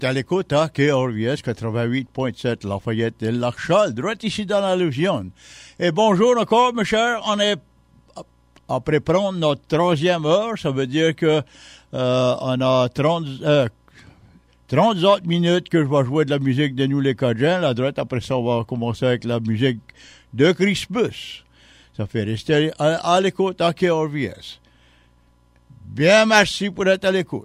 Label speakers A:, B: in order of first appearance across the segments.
A: à l'écoute à KRVS 88.7 Lafayette et Lac-Charles, droit ici dans la Louisiane. Et bonjour encore, mes chers. On est après prendre notre 3e heure. Ça veut dire que on a 30 autres minutes que je vais jouer de la musique de nous les Cajuns. La droite, après ça, on va commencer avec la musique de Crispus. Ça fait rester à l'écoute à KRVS. Bien, merci pour être à l'écoute.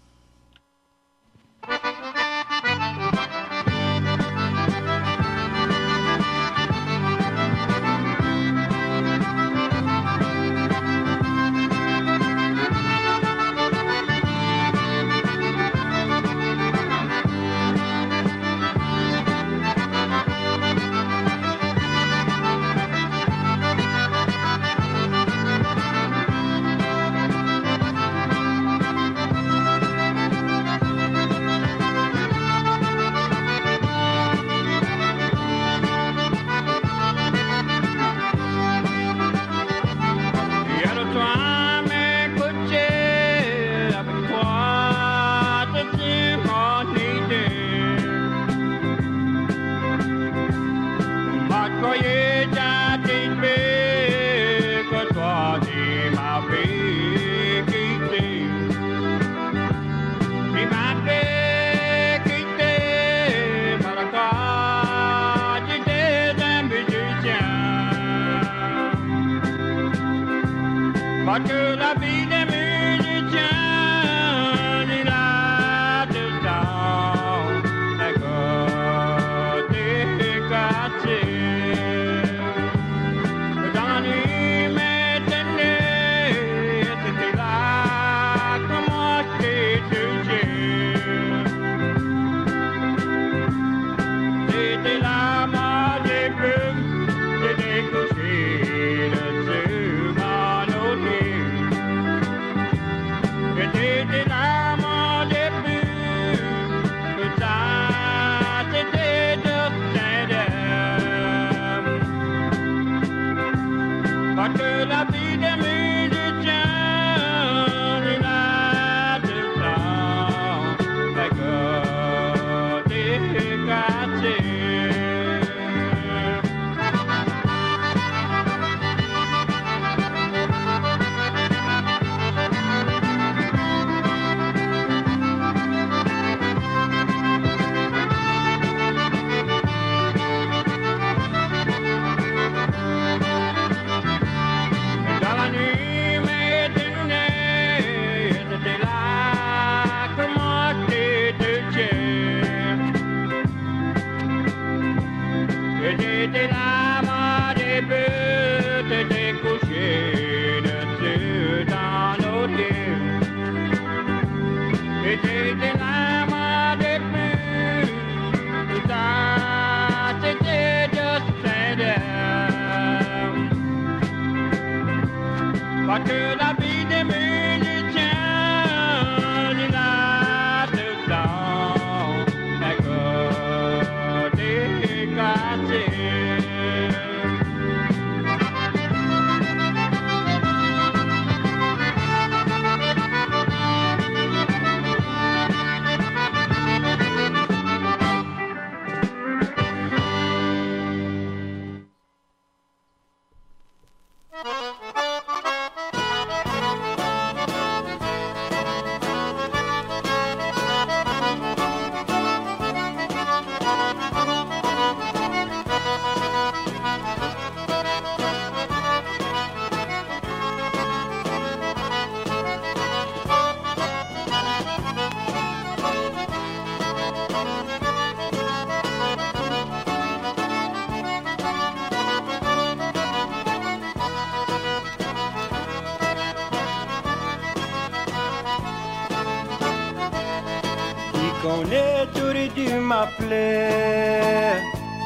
B: m'appelait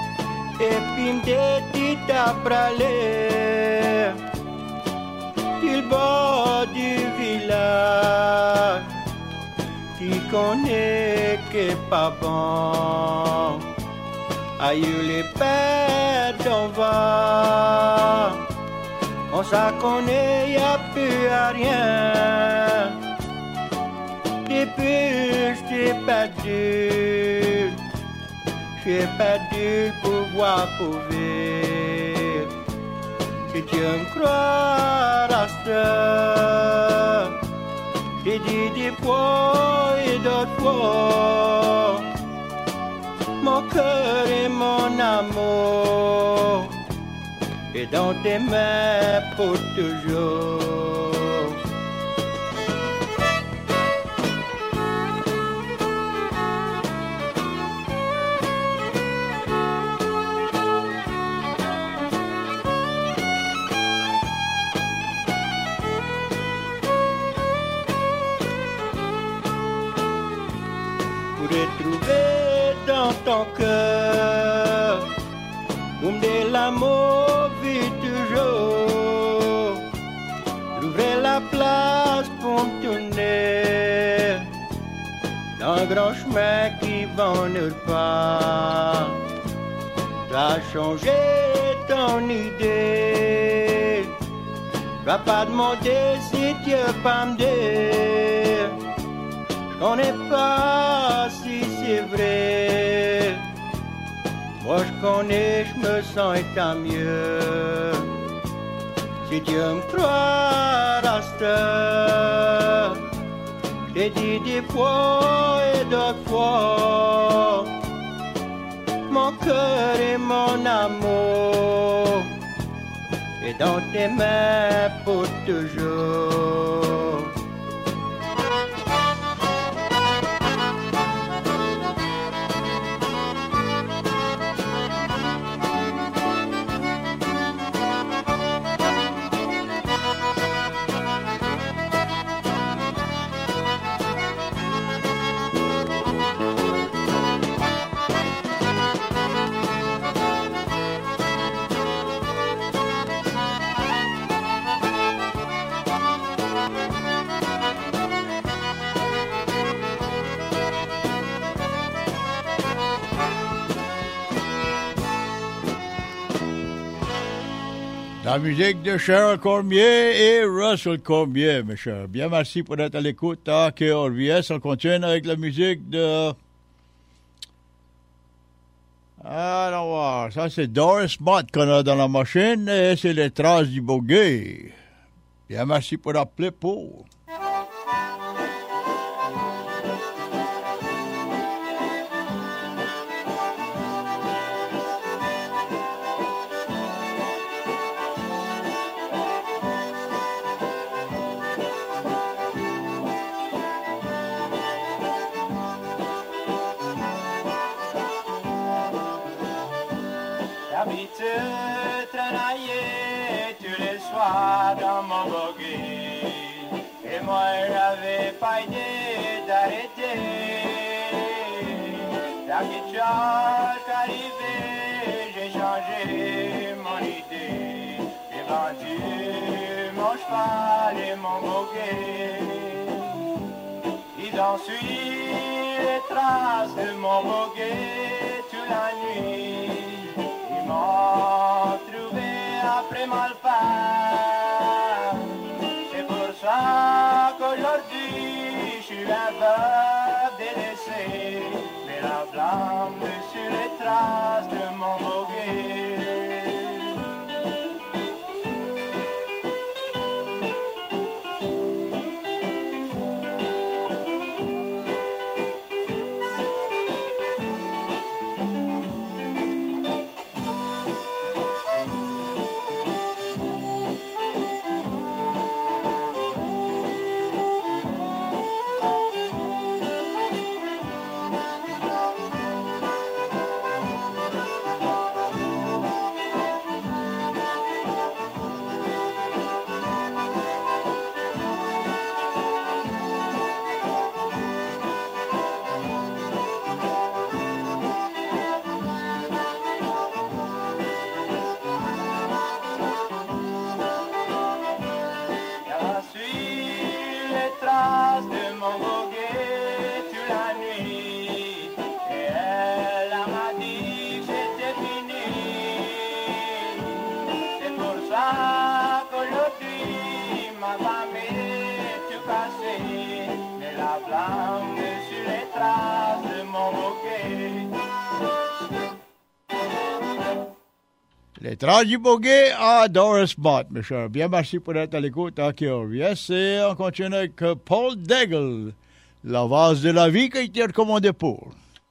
B: et puis me dit à braler il bord du village qui connaît que pas bon aïe les pères d'en va on s'en connaît y'a plus à rien depuis je j'ai perdu le pouvoir pour vivre. Si tu me crois à ça, j'ai dit des fois et d'autres fois, mon cœur et mon amour est dans tes mains pour toujours. Retrouver dans ton cœur, où l'amour vit toujours. Trouver la place pour me tourner dans un grand chemin qui va nulle part. T'as changé ton idée, va pas demander si tu veux pas me dire. Je connais pas si c'est vrai. Moi je connais, je me sens et tant mieux. Si Dieu me croit à ça, je t'ai dit des fois et d'autres fois, mon cœur et mon amour est dans tes mains pour toujours.
A: La musique de Cheryl Cormier et Russell Cormier, mes chers. Bien, merci pour être à l'écoute à KRVS. On continue avec la musique de... Alors, ça c'est Doris Mott qu'on a dans la machine et c'est les traces du bogey. Bien, merci pour appeler pour...
B: Dans mon bogey, et moi j'avais pas idée d'arrêter. La petite chose arrivée, j'ai changé mon idée. J'ai vendu mon cheval et mon bogey. Ils ont suivi les traces de mon bogey toute la nuit. Ils m'ont trouvé après mal fait. Qu'aujourd'hui je suis un veuve délaissé, mais la flamme sur les traces de mon bogey.
A: Les Tragibogués à Doris Mott, mes chers. Bien, merci pour être à l'écoute à KRVS. Et on continue avec Paul Daigle, La vase de la vie qui a été recommandée pour.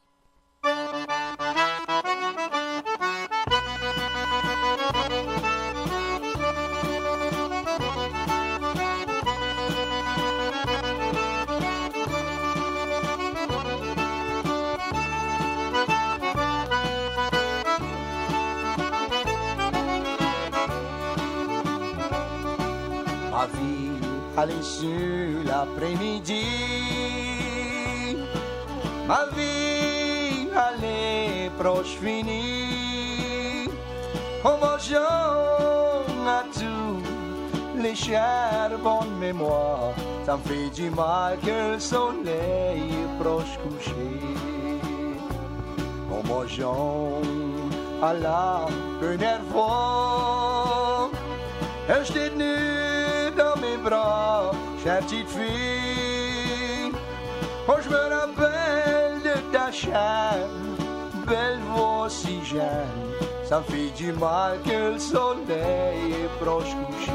C: Ma vie allait sur l'après-midi, ma vie allait proche finie, en mangeant à tous les chers bonnes mémoires, ça me fait du mal que le soleil est proche couché, en mangeant à la première fois, et je t'ai tenu dans mes bras, chère petite fille. Oh, je me rappelle de ta chair, belle voix si jeune. Ça me fait du mal que le soleil est proche couché.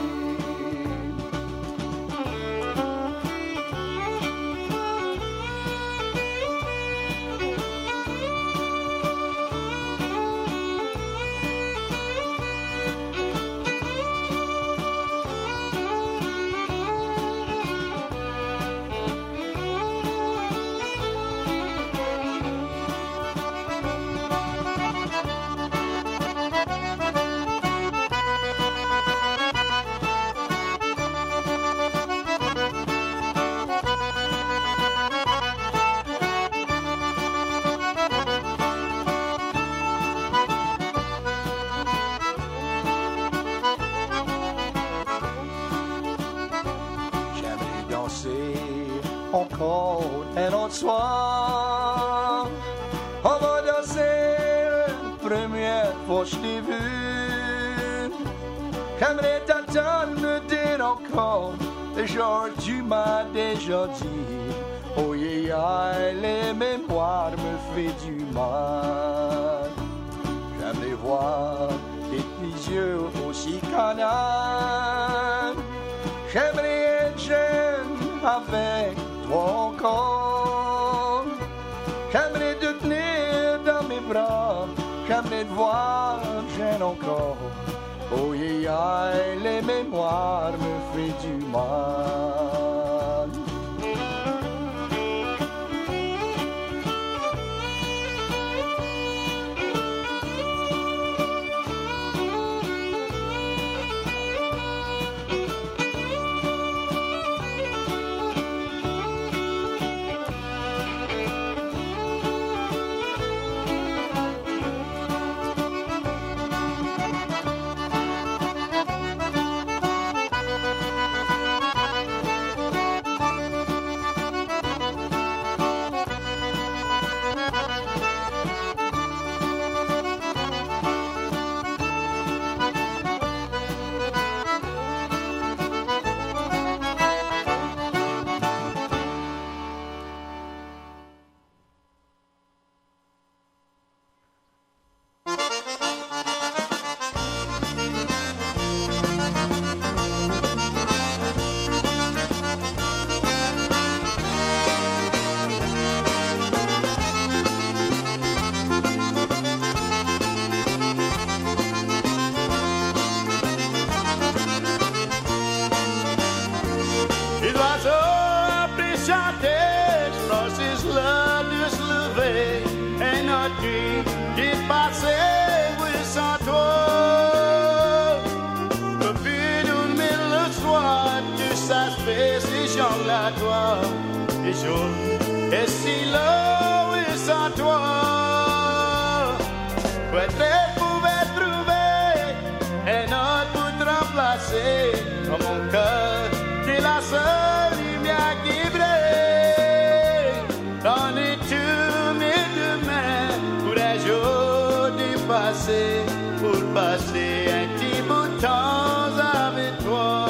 C: Encore un autre soir, on va danser la première fois que je t'ai vu. J'aimerais t'attendre, me dire encore le jour tu m'as déjà dit. Oh yeah, les mémoires me fait du mal. J'aimerais voir tes petits yeux aussi canards. J'aimerais être jeune avec toi encore. J'aimerais te tenir dans mes bras, j'aimerais te voir jeune encore. Oh yeah, les mémoires me font du mal.
B: Et si l'eau est sans toi, peut-être pouvait trouver un autre pour te remplacer. Dans mon cœur, t'es la seule lumière qui brille. Dans les tous mes demain, pour les jours du passé, pour passer un petit bout de temps avec toi.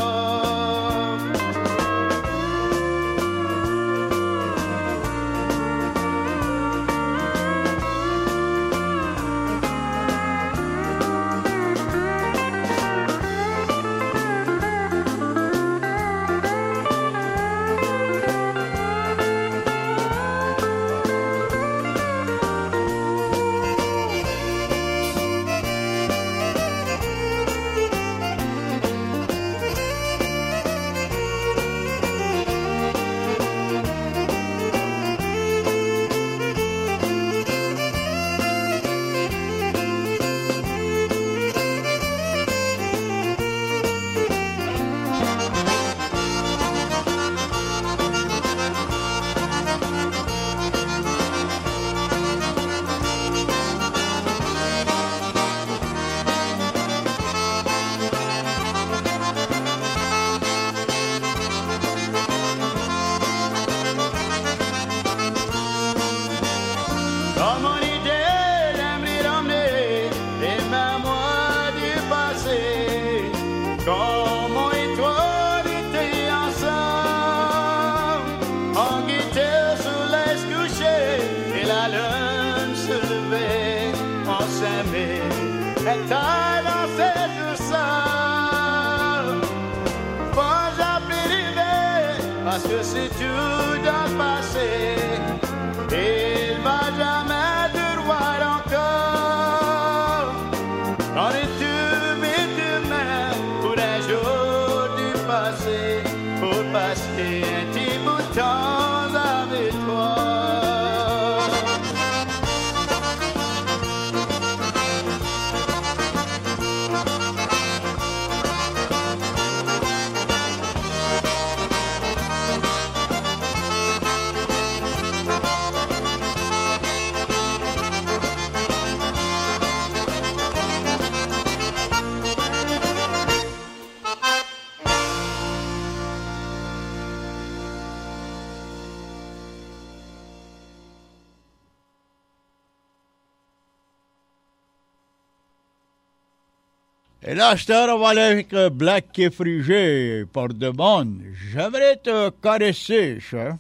B: Dans mon idée, j'aimerais ramener les mémoires du passé. Comme moi et toi, on était ensemble. On guettait sous les couchers et la lune se levait. On s'aimait et t'as dansé tout seul. Faut jamais rêver parce que c'est tout dans le passé. Il va jamais te voir encore. On est tous demain pour un jour du passé, pour passer un petit bout de temps avec toi.
A: Et là, cette heure, on va aller avec Black Frigé par demande. J'aimerais te caresser, cher.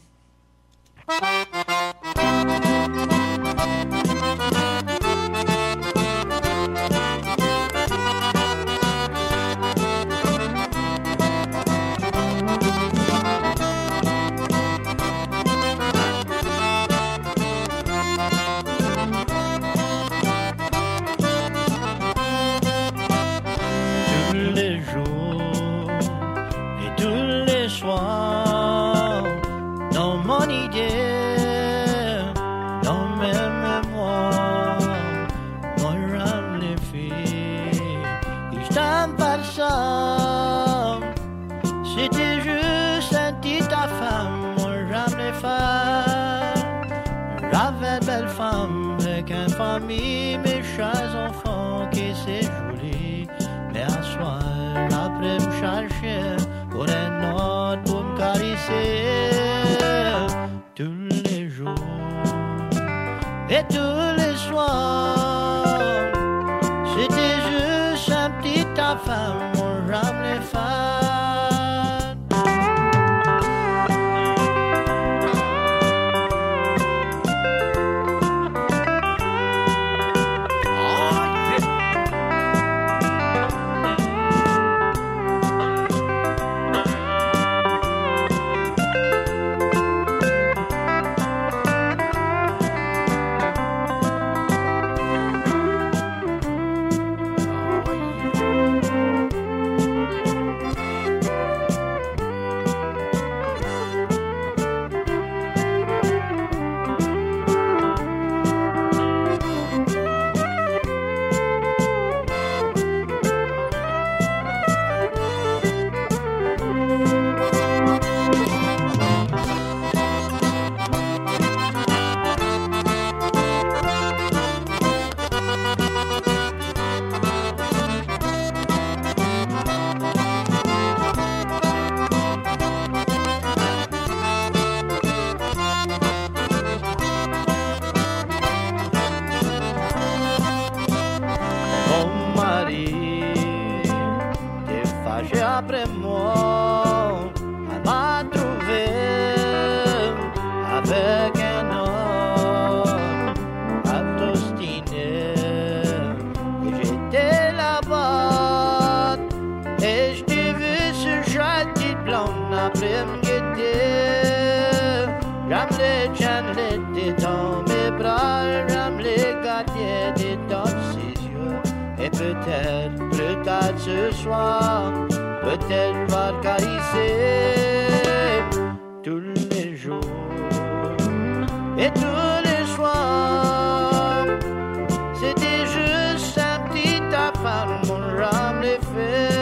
D: C'était juste un petit femme, moi j'aime les femmes. J'avais belle femme avec une famille, mes chers enfants qui c'est joli. Mais un soir, après me chercher pour un autre pour me caresser. Tous les jours et tous les soirs, c'était juste un petit femme, moi j'aime les femmes. Après moi, elle m'a trouvé avec un homme à t'ostiner. Et j'étais là-bas et je t'ai vu ce joli blonde après me guetter. J'aime les tiennes dans mes bras, j'aime les garder dans ses yeux. Et peut-être plus tard ce soir, peut-être va le caresser tous les jours et tous les soirs. C'était juste un petit affaire, mon rame les fait.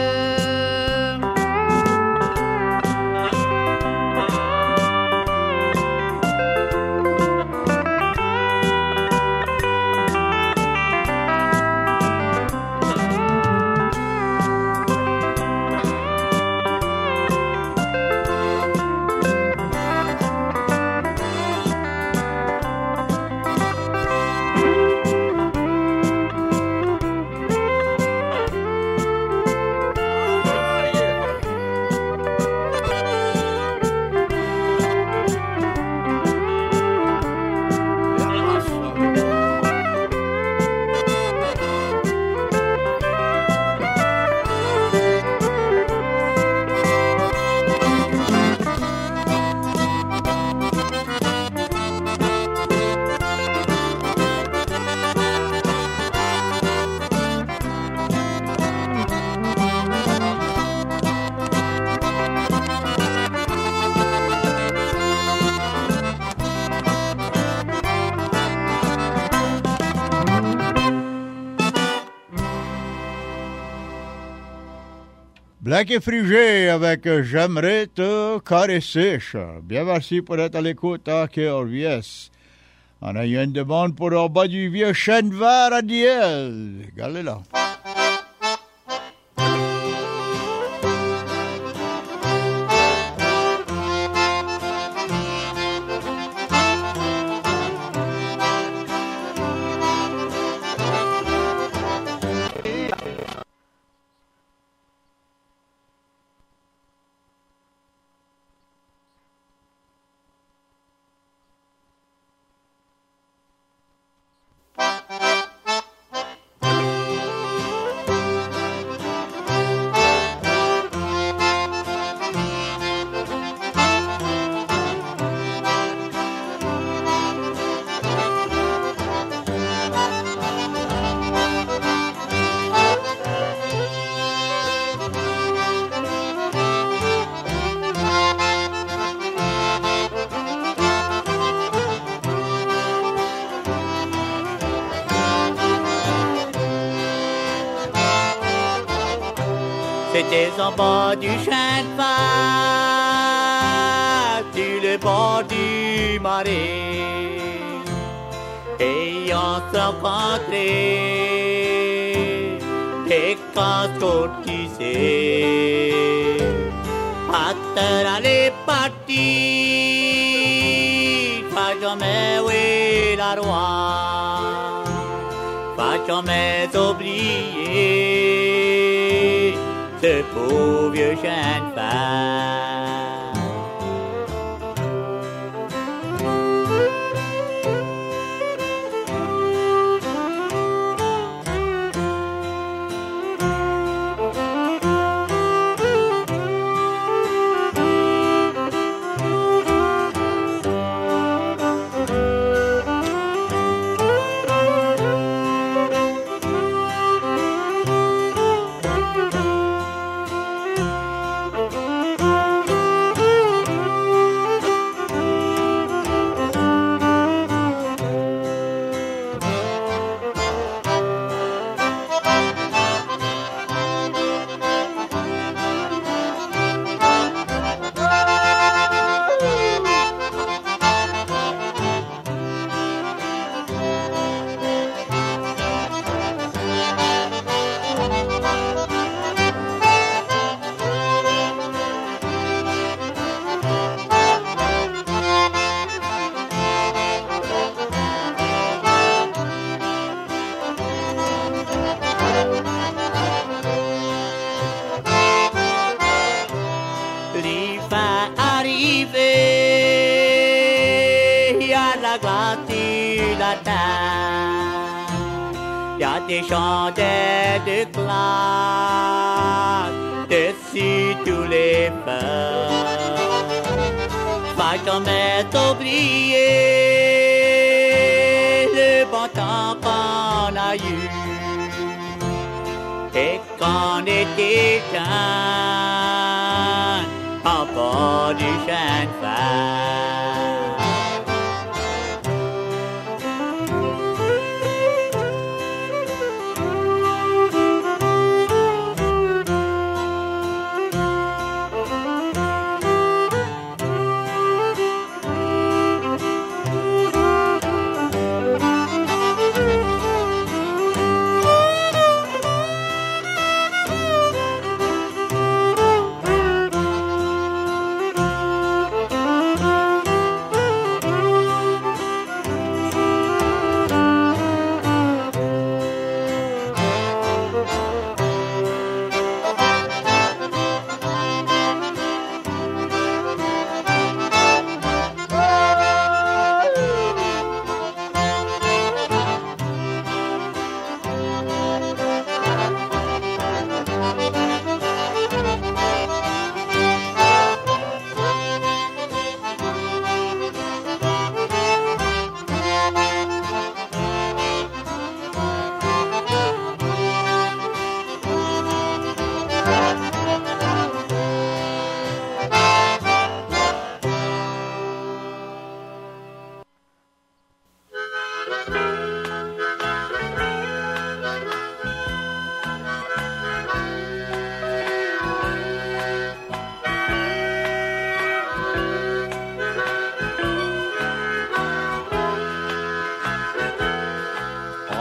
A: Black et Frigé avec J'aimerais te caresser. Bien merci pour être à l'écoute à KRVS. On a eu une demande pour en bas du vieux chêne vert à Diel. Regardez là.
D: C'était en bas du chêne vert, sur le bord du marais, et on s'est rencontrés, des casques courtisés. Acteur allait partir, pas jamais oui la roi, pas jamais oublier ce pauvre vieux chêne vert. Des chandelles de glace dessus tous les feux. Pas jamais oublier le bon temps qu'on a eu et qu'on était jeunes en bord du chêne vert.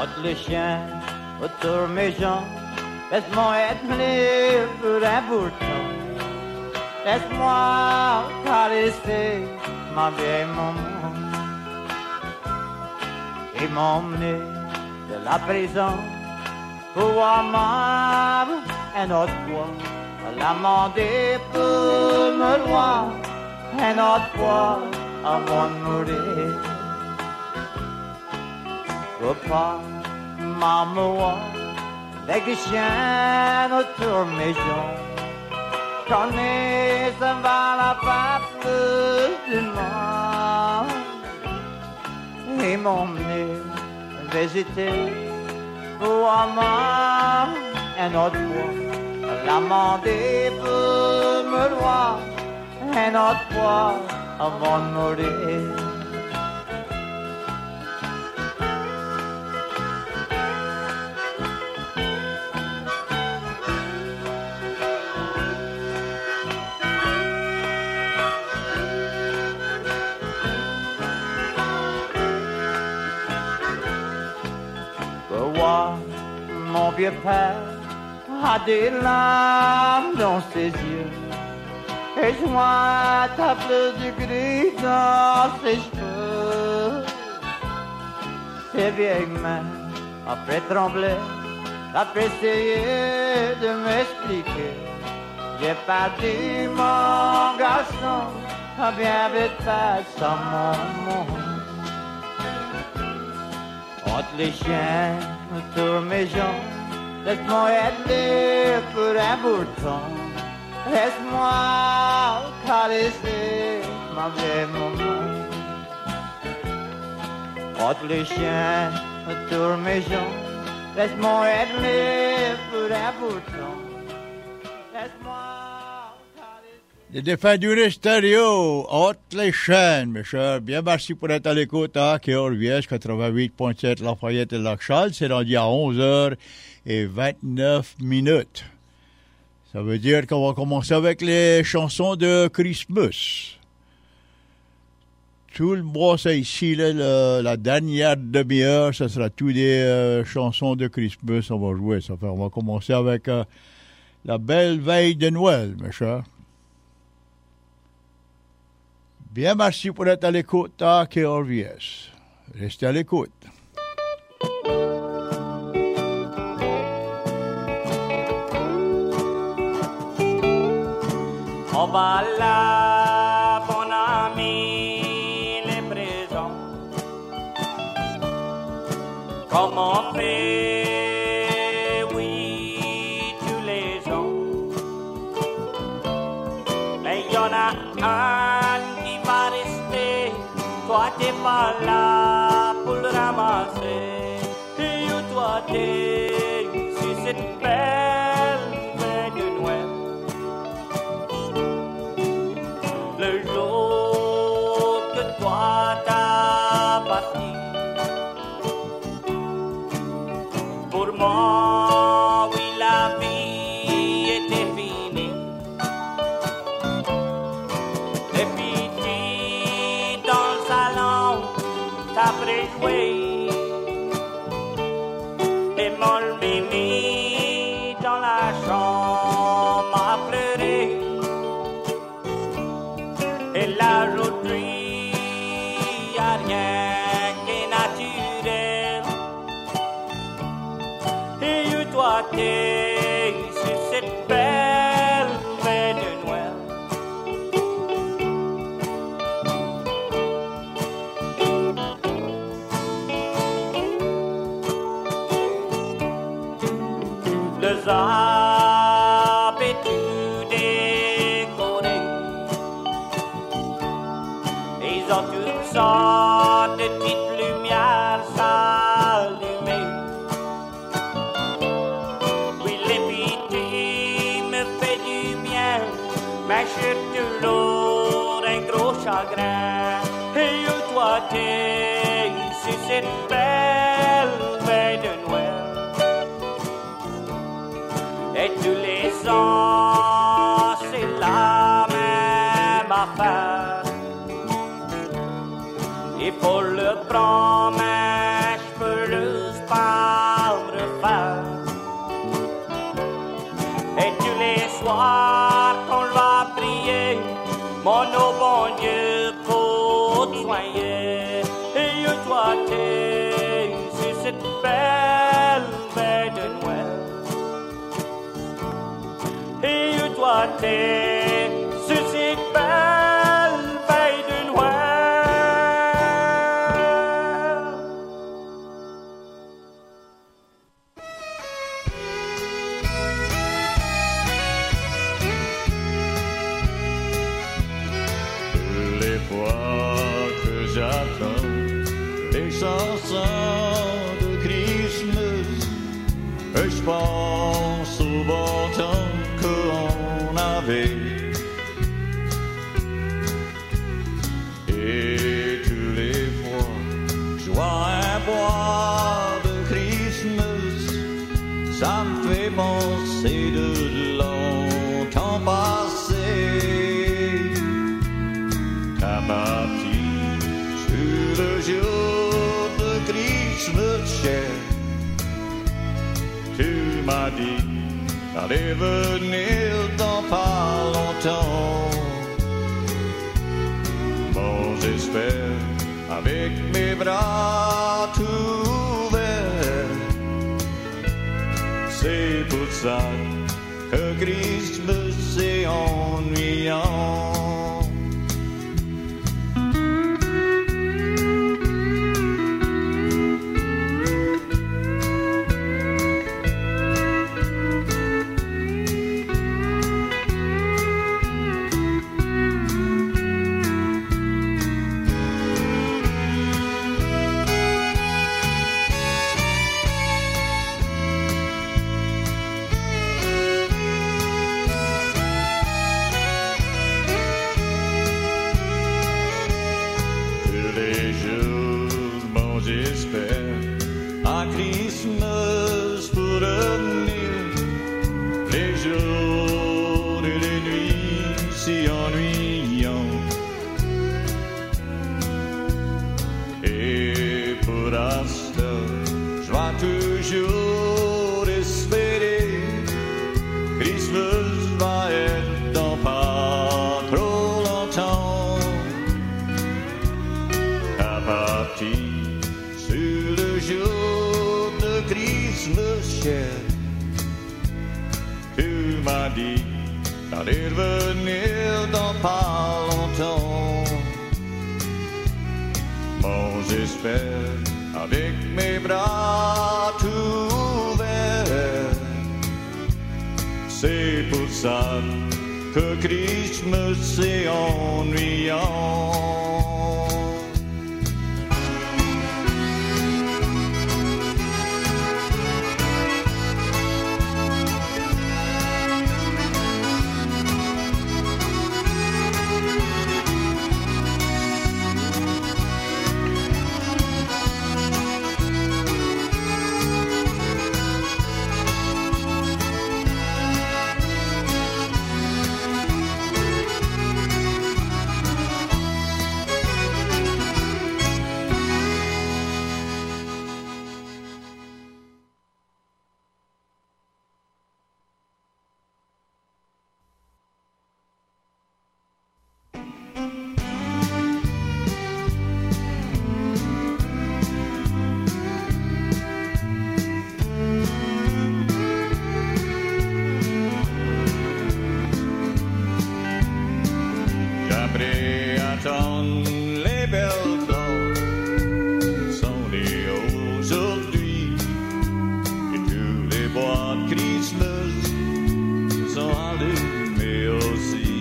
E: Entre les chiens, autour mes jambes, laisse-moi être libre un bourton. Laisse-moi caresser ma vieille maman et m'emmener de la prison pour amar un autre fois, l'amender pour me loin un autre fois avant de mourir. Papa, maman, avec des chiens autour de mes jambes, j'en ai, ça va la pape du monde. Et m'emmener visiter pour amar un autre fois, l'amender pour me loin un autre fois avant de mourir. Mon vieux père a des larmes dans ses yeux et je vois ta fleur du gris dans ses cheveux. Ses vieilles mains, après trembler, après essayer de m'expliquer. J'ai pas dit mon garçon, bien vite pas sans mon monde. Entre les chiens, autour mes jambes, laisse-moi être libre pour un bourton. Laisse-moi caresser ma vieille maman. Entre les chiens, autour mes jambes, laisse-moi être libre pour un bourton. Laisse-moi caresser.
A: Les défunts du stéréo, entre les chaînes, mes chers. Bien merci pour être à l'écoute à KRVS 88.7 Lafayette et Lac-Charles. C'est rendu à 11h29. Ça veut dire qu'on va commencer avec les chansons de Christmas. Tout le mois, c'est ici, là, la dernière demi-heure, ça sera tous des chansons de Christmas. On va jouer, ça fait. On va commencer avec la belle veille de Noël, mes chers. Bien, merci pour être à l'écoute à KRVS. Restez à l'écoute.
E: On va là, bon ami, les présents. Comme on fait, oui, tous les ans. Mais il y en a un qui va rester. Toi, t'es pas là pour le ramasser. Et toi, t'es sur cette belle veille de Noël. Le jour que toi t'as parti, pour moi, oui, la vie était finie. Et puis dans le salon, t'as préjoué. Et mon mimi dans la chambre a pleuré. Et là, aujourd'hui, y'a rien qui est naturel. Et toi, t'es sur cette belle veille de Noël. Le zap est tout décoré. Ils ont toutes sortes de petites lumières allumées. Oui, les petits me fait du bien, mais j'ai toujours un gros chagrin. Et toi, t'es sur cette belle veille de Noël. Et tous les ans, c'est la même affaire. Il faut le prendre, mais je peux juste pas
B: chanter sur cette belle veille de noir.
F: Les fois que j'attends les chansons de Christmas, je pense au bon temps qu'on avait. Et tous les fois, je vois un bois de Christmas, ça me fait penser de longtemps passé. T'as parti sur le jour de Christmas, cher. Tu m'as dit d'aller venir dans pas longtemps. Bon, j'espère avec mes bras tout ouverts. C'est pour ça que Christmas est ennuyant. J'espère à Christmas pour revenir. Les jours et les nuits si ennuyants. Et pour l'instant, je vais toujours espérer. Christmas va être dans pas trop longtemps. À partir jour de Christmas, cher, tu m'as dit d'aller revenir dans pas longtemps. Bon, j'espère avec mes bras tout ouverts. C'est pour ça que Christmas est ennuyant. Les belles fleurs sont nées aujourd'hui et tous les bois de Christmas sont allumés aussi.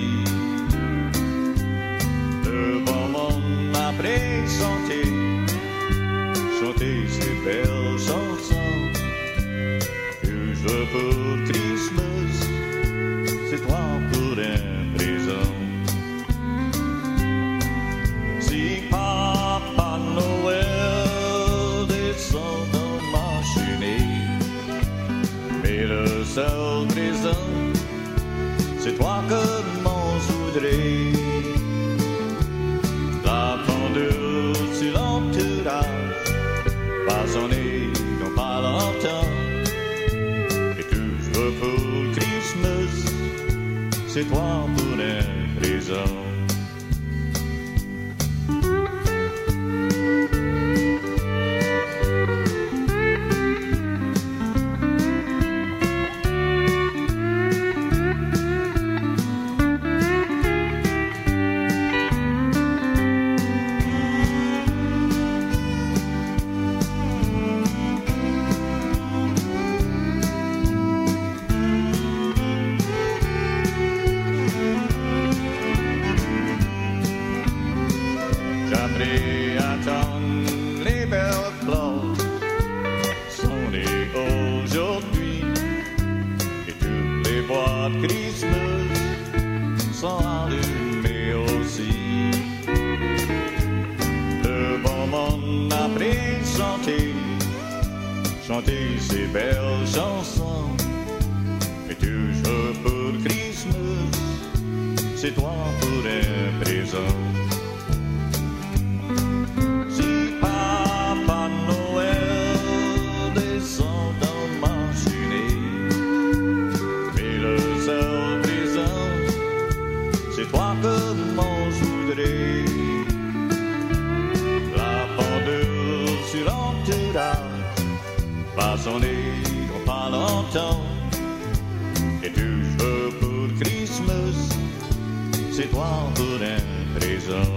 F: Le bon monde m'a présenté chanter ces belles chansons. Que je veux pour Christmas, c'est toi pour un présent. Papa Noël descend dans ma cheminée, mais le seul présent, c'est toi que m'en voudrais. La pendule sur l'entourage va sonner dans pas longtemps, et tout je veux pour Christmas, c'est toi pour un présent. pas de Christmas sans allumer aussi. Le bon monde après chanter ces belles chansons. Et toujours pour Christmas, c'est toi pour un présent. Si Papa Noël descend dans ma cheminée, mais le seul présent, c'est toi que moi je voudrais. La pendule sur l'entourage va sonner dans pas longtemps. Et toujours pour Christmas, c'est toi pour un présent.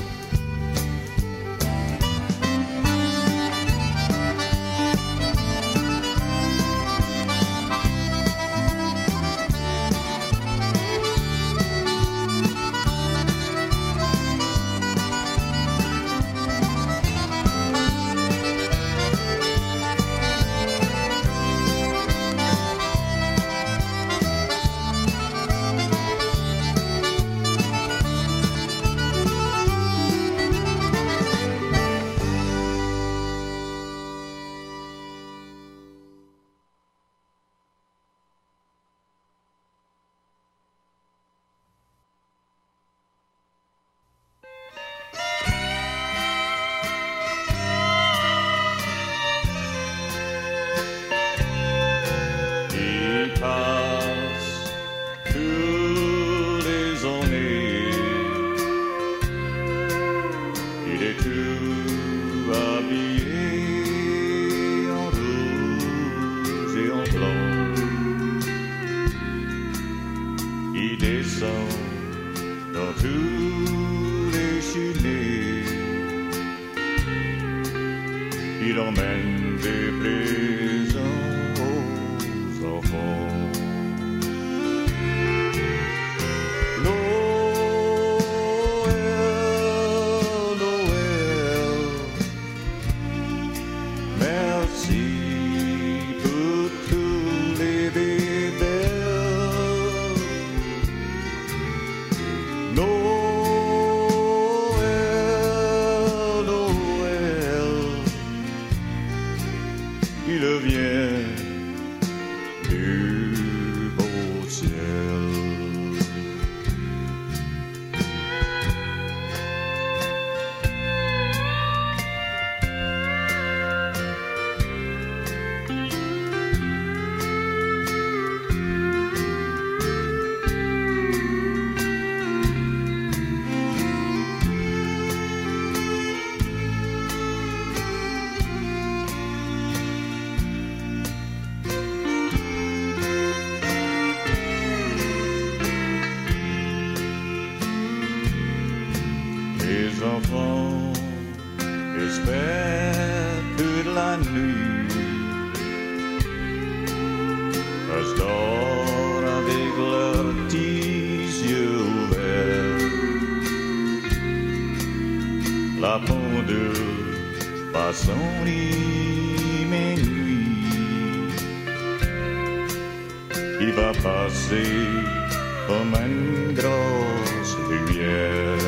F: Il emmène des présents aux enfants. Noël, Noël, merci pour tous les bébés. Noël, Noël, il vient du beau ciel. Les enfants espèrent toute la nuit, restent dehors avec leurs petits yeux ouverts. La pendule passe son rythme et nuit, il va passer comme une grosse lumière.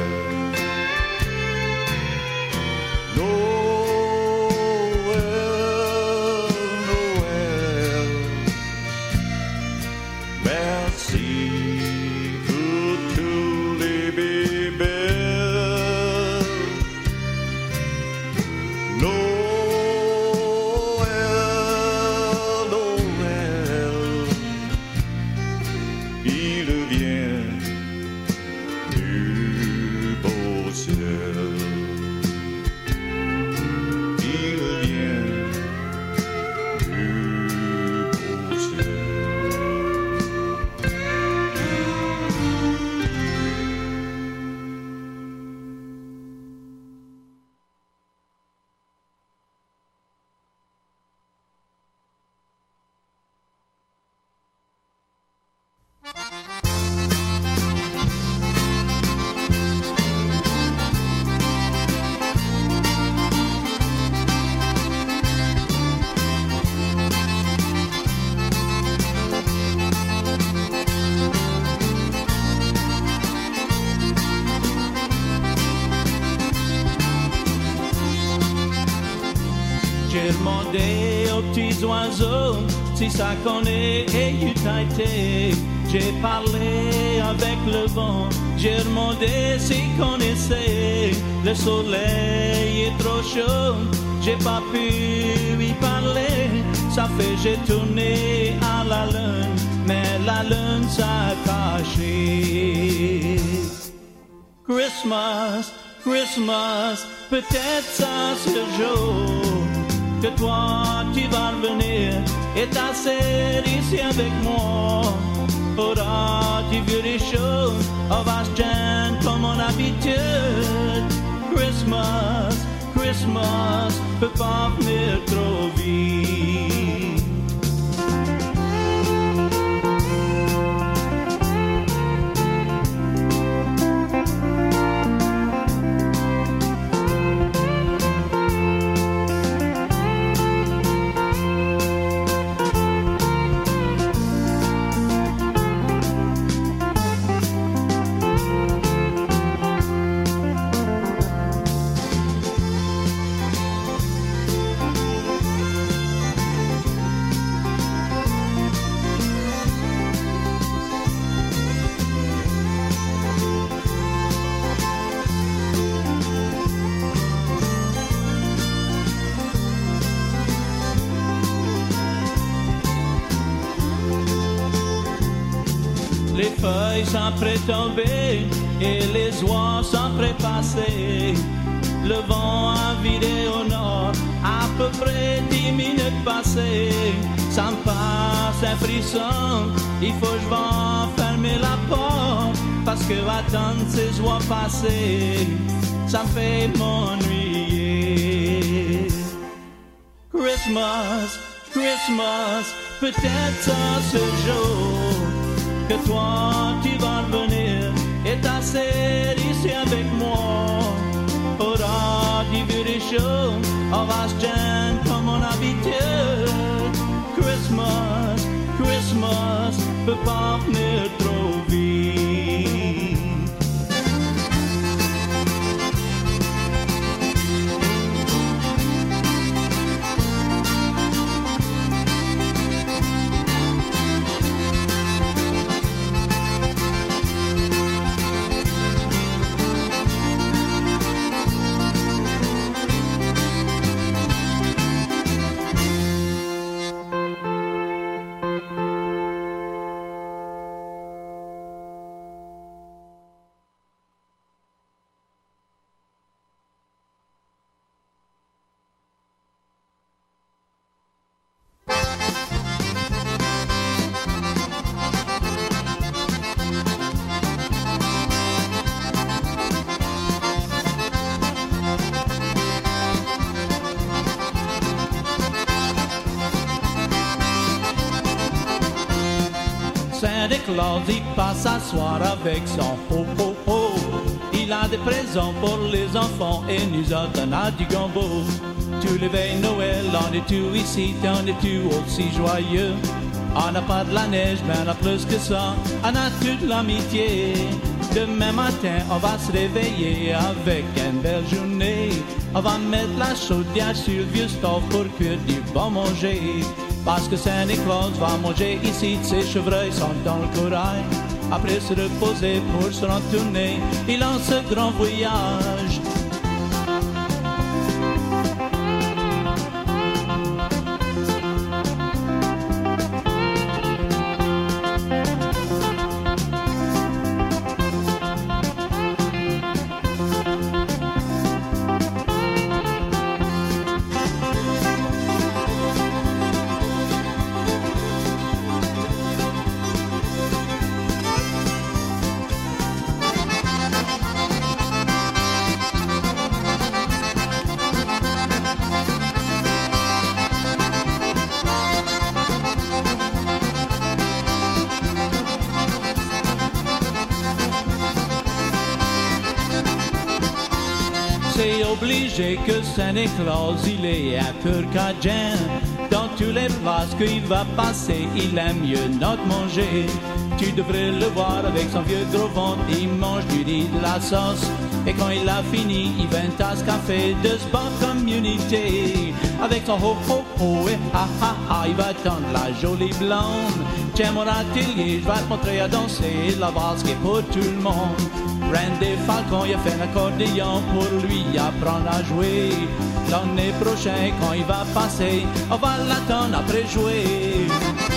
G: aux petits oiseaux, si ça connaît et été. J'ai parlé avec le vent, j'ai demandé s'il connaissait. Le soleil est trop chaud, j'ai pas pu lui parler. Ça fait j'ai tourné à la lune, mais la lune s'est cachée. Christmas, Christmas, peut-être ça ce jour que toi tu vas revenir et t'asseoir ici avec moi. Auras-tu vu les choses, on va se gêner comme en habitude. Christmas, Christmas, peut pas venir trop vite. Les feuilles sont prêtes tomber et les oies sont prêtes passer. Le vent a viré au nord, à peu près 10 minutes passées. Ça me passe un frisson, il faut que je vais fermer la porte, parce que attendre ces oies passer, ça me fait m'ennuyer. Christmas, Christmas, peut-être ça ce jour que toi tu vas revenir et t'asseoir ici avec moi. Auras-tu vu les choses, on va se gêner comme on habitude. Christmas, Christmas, peut pas venir trop vite. Santa Claus, il passe s'asseoir avec son ho-ho-ho. Il a des présents pour les enfants et nous autres on a du gombo. Tous les veilles Noël, on est tous ici, on est tous aussi joyeux. On n'a pas de la neige, mais on a plus que ça, on a toute l'amitié. Demain matin, on va se réveiller avec une belle journée. On va mettre la chaudière sur le vieux stove pour cuire du bon manger. Parce que Santa Claus va manger ici, ses chevreuils sont dans le corail. Après se reposer pour se retourner, il lance ce grand voyage. C'est obligé que Santa Claus il est un peu cajun. Dans toutes les places qu'il va passer, il aime mieux notre manger. Tu devrais le voir avec son vieux gros ventre, il mange du riz, de la sauce Et quand il a fini, il fait une tasse café de ce bonne communauté. Avec son ho ho ho et ha ha ha, il va tendre la jolie blonde. Tiens mon atelier, je vais te montrer à danser la valse qui est pour tout le monde. Randy Falcon, il a fait un accordéon pour lui apprendre à jouer. L'année prochaine, quand il va passer, on va l'attendre après jouer.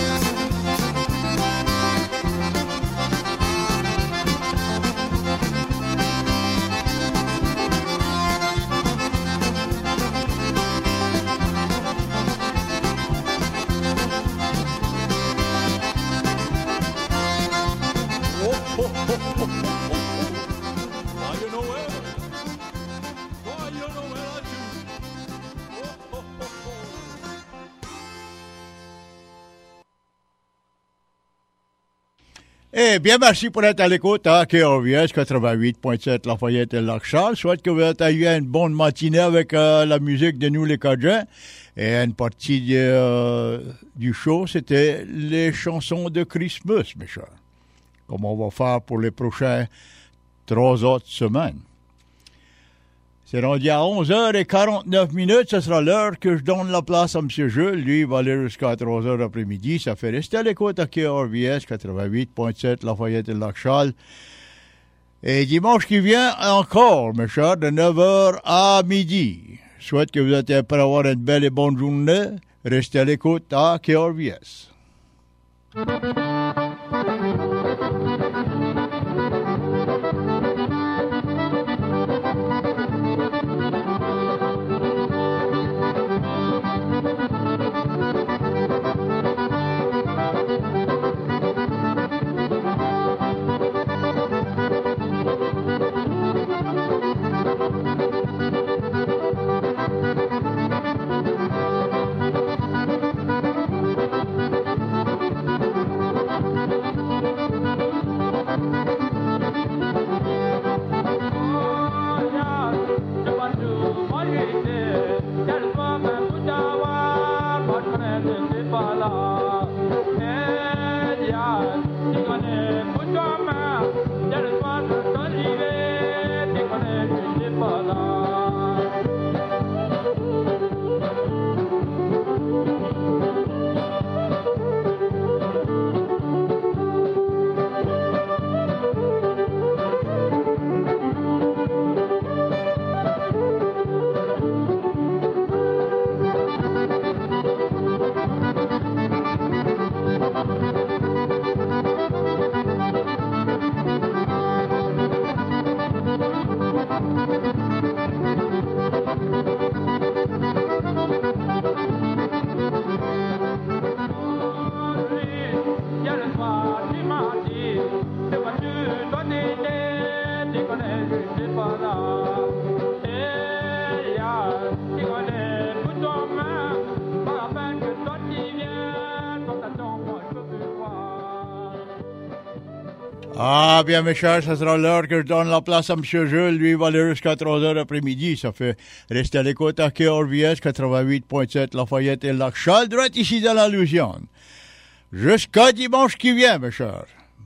A: Eh bien, merci pour être à l'écoute à KRVS 88.7 Lafayette et Lac-Charles. Souhaite que vous ayez eu une bonne matinée avec la musique de nous les Cajuns. Et une partie du show, c'était les chansons de Christmas, mes chers. Comme on va faire pour les prochaines 3 autres semaines. C'est rendu à 11h49. Ce sera l'heure que je donne la place à M. Jules. Lui, il va aller jusqu'à 3h l'après-midi. Ça fait rester à l'écoute à KRVS 88.7 Lafayette et Lac-Charles. Et dimanche qui vient, encore, mes chers, de 9h à midi. Je souhaite que vous êtes prêts à avoir une belle et bonne journée. Restez à l'écoute à KRVS. Ah, bien, mes chers, ça sera l'heure que je donne la place à M. Jules. Lui, il va aller jusqu'à 3h l'après-midi. Ça fait rester à l'écoute à KRVS 88.7 Lafayette et Lac-Charles, droit ici dans la Louisiane. Jusqu'à dimanche qui vient, mes chers.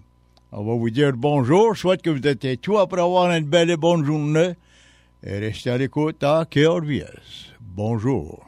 A: On va vous dire bonjour. Je souhaite que vous êtes tout après avoir une belle et bonne journée. Et restez à l'écoute à KRVS. Bonjour.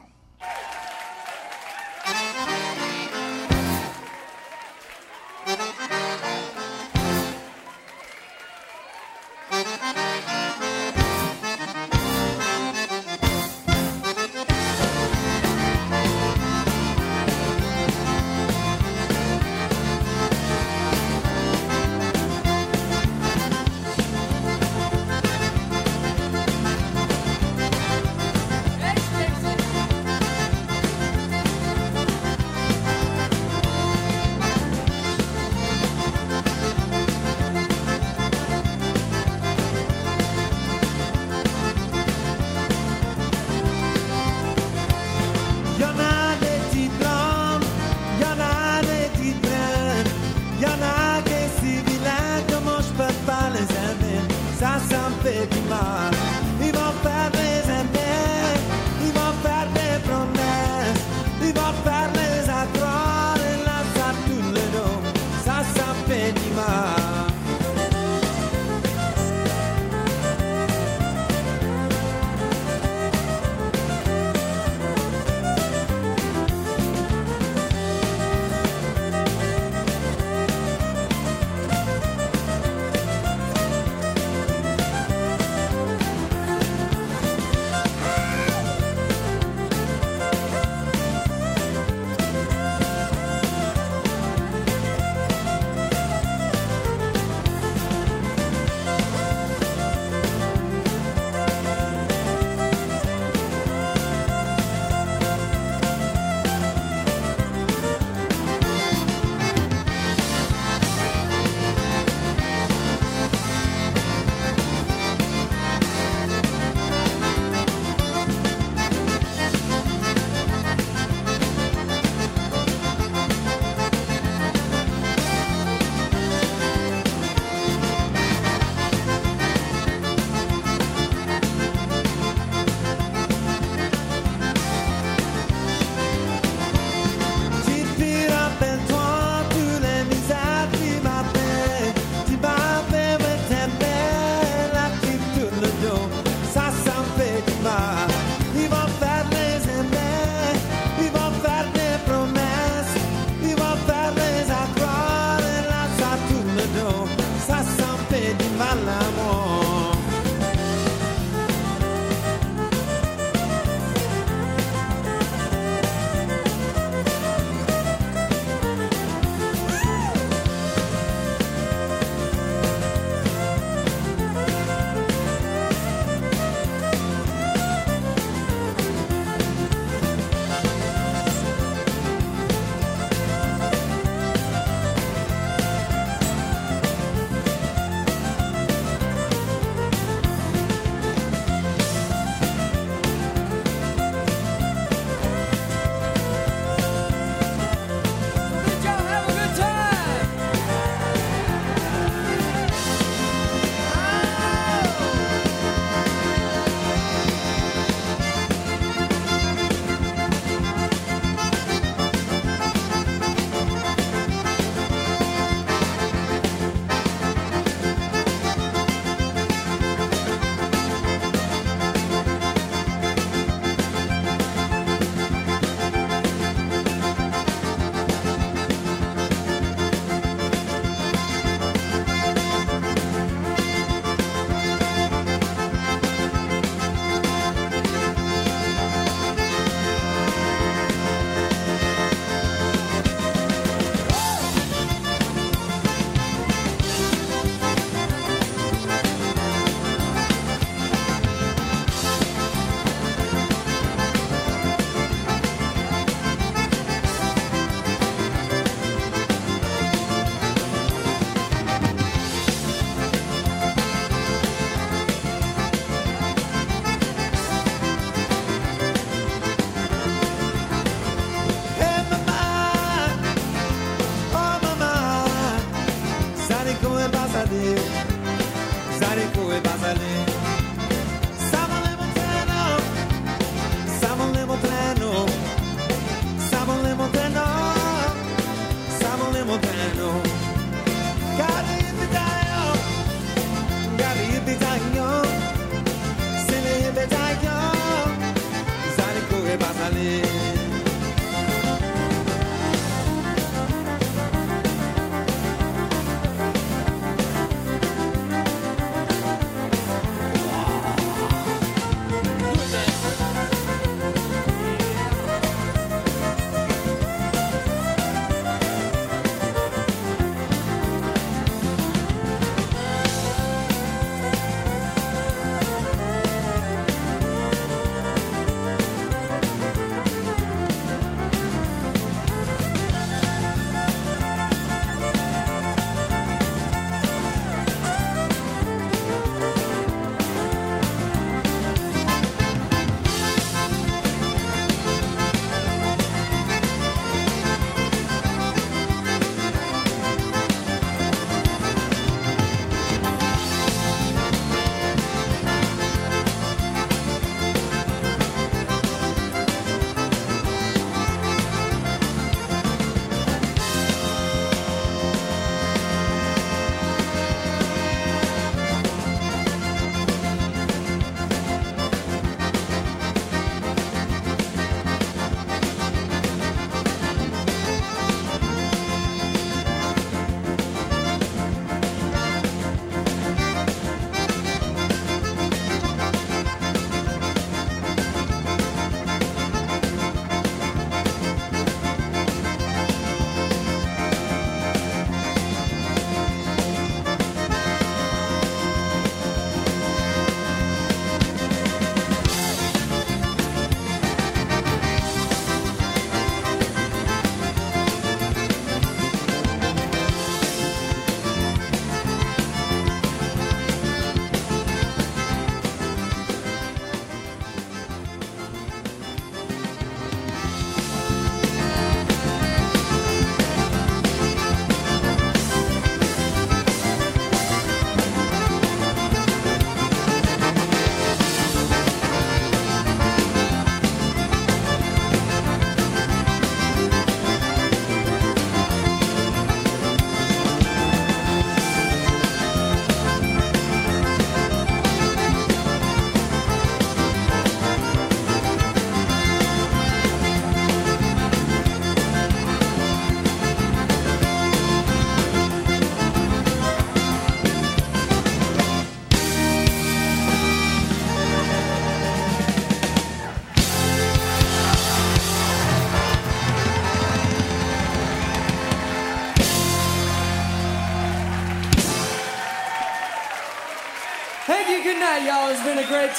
H: good night, y'all. It's been a great time.